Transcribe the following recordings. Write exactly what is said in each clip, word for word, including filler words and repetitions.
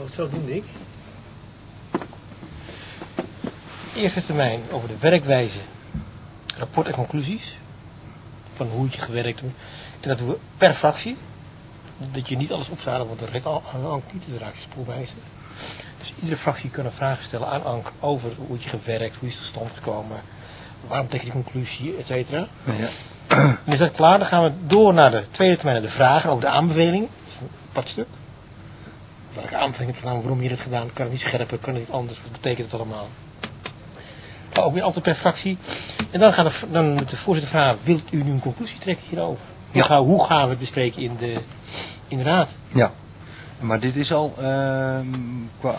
het zo doen, Dick. Eerste termijn over de werkwijze, rapport en conclusies. Van hoe het je gewerkt doet. En dat doen we per fractie. Dat je niet alles opzadelt, want dat redt Ank niet, dat raakt je spoelwijzer. Dus iedere fractie kan een vraag stellen aan Ank over hoe het je gewerkt, hoe is het tot stand gekomen, waarom trek je die conclusie, et cetera. Ja. Dan is dat klaar, dan gaan we door naar de tweede termijn, naar de vragen over de aanbevelingen. Dat is een apart stuk. Welke aanbeveling heb je gedaan, waarom je het gedaan, kan het niet scherper, kan het niet anders, wat betekent het allemaal? Maar ook weer altijd per fractie. En dan, gaan de, dan moet de voorzitter vragen, wilt u nu een conclusie trekken hierover? Hoe, Ja. gaan, hoe gaan we het bespreken in de, in de raad? Ja, maar dit is al uh, qua...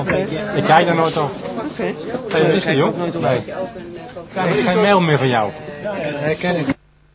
Okay. Ik kijk daar nooit op. Oké. Okay. Ga je missen, joh? Nee. Ik krijg geen mail meer van jou. Ja, herken ik.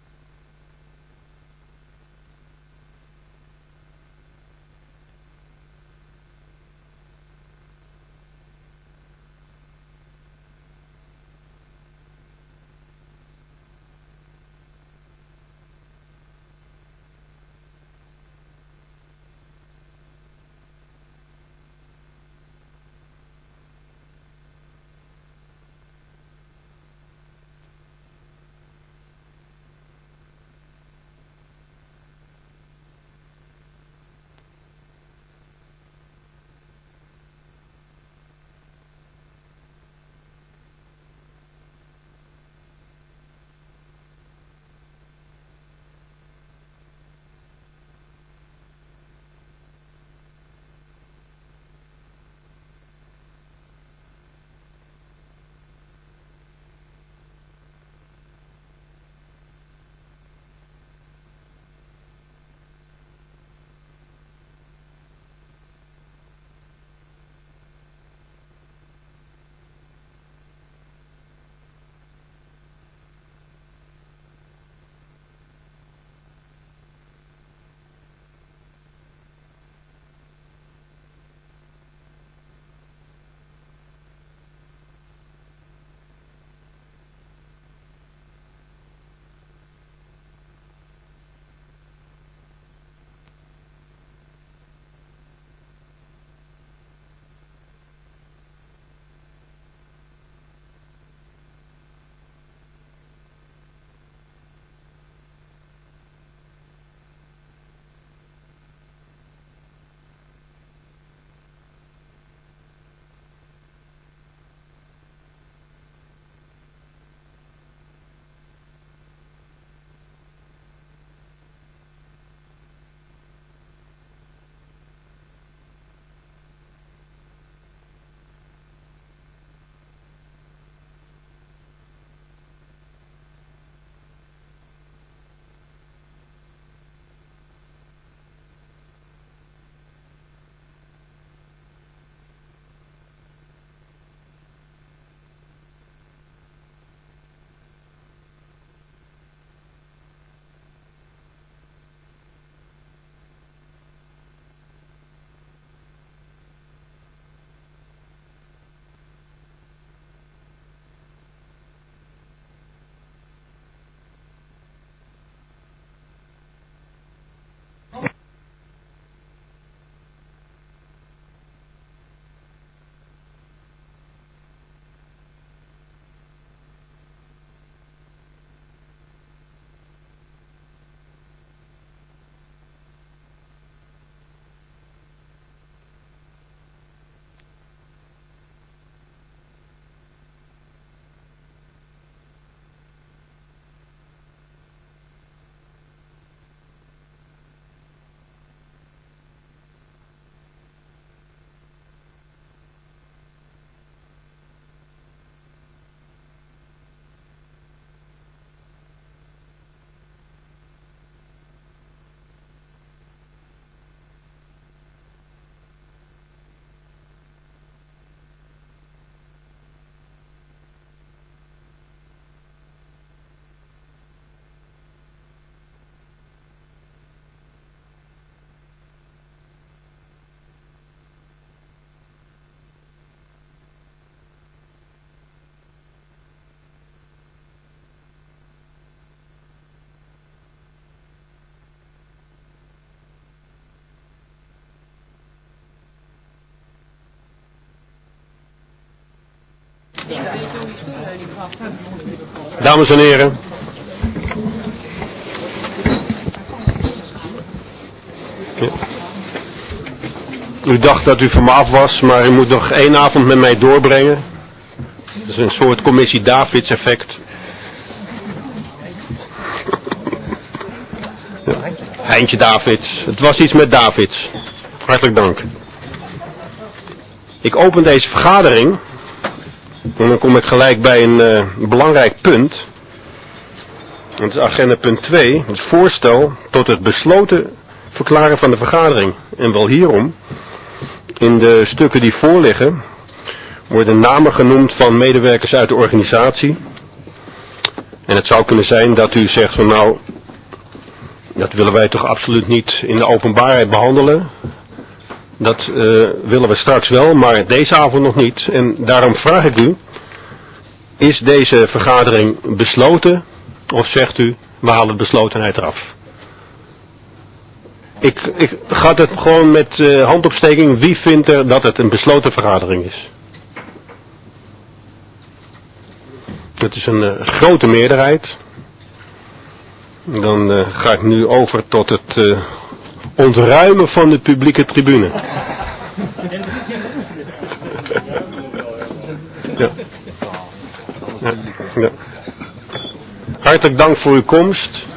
Dames en heren. Ja. U dacht dat u van me af was, maar u moet nog één avond met mij doorbrengen. Dat is een soort commissie Davids effect. Ja. Heintje Davids. Het was iets met Davids. Hartelijk dank. Ik open deze vergadering. En dan kom ik gelijk bij een uh, belangrijk punt. Dat is agenda punt twee. Het voorstel tot het besloten verklaren van de vergadering. En wel hierom. In de stukken die voorliggen worden namen genoemd van medewerkers uit de organisatie. En het zou kunnen zijn dat u zegt van nou, dat willen wij toch absoluut niet in de openbaarheid behandelen. Dat uh, willen we straks wel, maar deze avond nog niet. En daarom vraag ik u, is deze vergadering besloten of zegt u, we halen de beslotenheid eraf? Ik, ik ga het gewoon met uh, handopsteking, wie vindt er dat het een besloten vergadering is? Het is een uh, grote meerderheid. Dan uh, ga ik nu over tot het uh, ontruimen van de publieke tribune. Ja. Ja. Ja. Hartelijk dank voor uw komst.